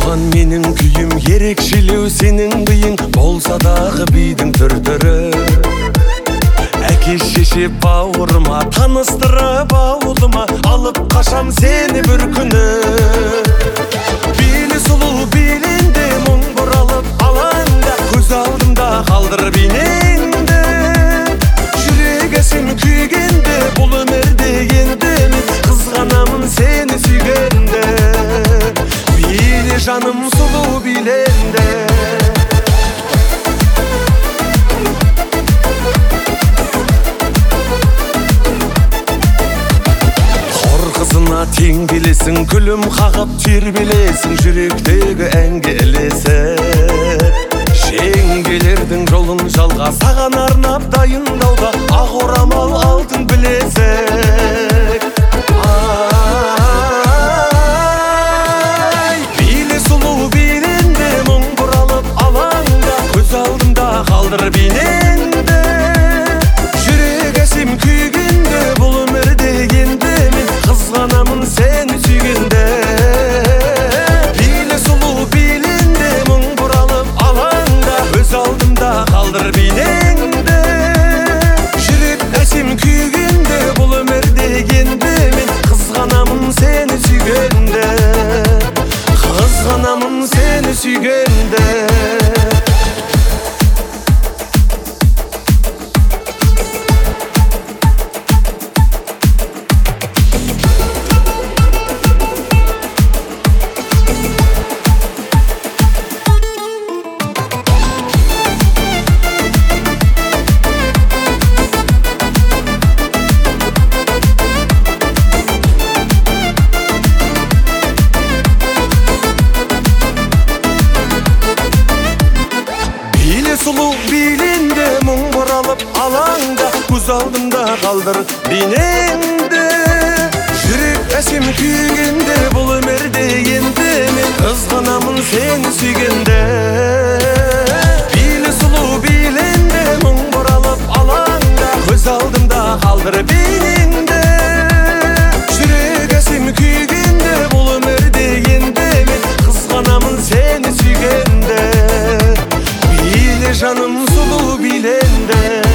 Туған менің күйім ерекшелеу сенің бейің болса дағы бидің түр-түрі. Әке шеше бауырыма таныстырып ауылыма алып қашам сені бір күні. Белі сұлу белінде мұң бұралып алаңда көз алдымда қалдыр бейнеңді. Жүрек әсем күйгенде бұл өмірде енді мен қызғанамын сені сүйгенде. Биле жаным сұлу биленді. Қызына тең келесің, күлім қағып тербелесің, жүректегі әнге ілесіп. Жеңгелердің жолын жалға саған арнап дайындауда ақ орамал алтын білезік. Биле сұлу биленде мұң бұралып алаңда көз алдымда қалдыр бейнеңді. Жүрек әсем күйгенде бұл өмірде енді мен қызғанамын сені сүйгенде. Биле сұлу биленде мұң бұралып алаңда көз алдымда қалдыр бейнеңді. Жүрек әсем күйгенде бұл өмірде енді мен қызғанамын сені сүйгенде. Қызғанамын сені сүйгенде. Сұлу биленде мұң бұралып алаңда көз алдымда қалдыр бейнеңді. Жүрек әсем күйгенде бұл өмірде енді мен қызғанамын сені сүйгенде. Биле сұлу биленде мұң бұралып алаңда көз алдымда қалдыр бейнеңді. Жүрек әсем күйгенде бұл өмірде енді мен қызғанамын сені сүйгенде. Биле жаным сұлу биленде.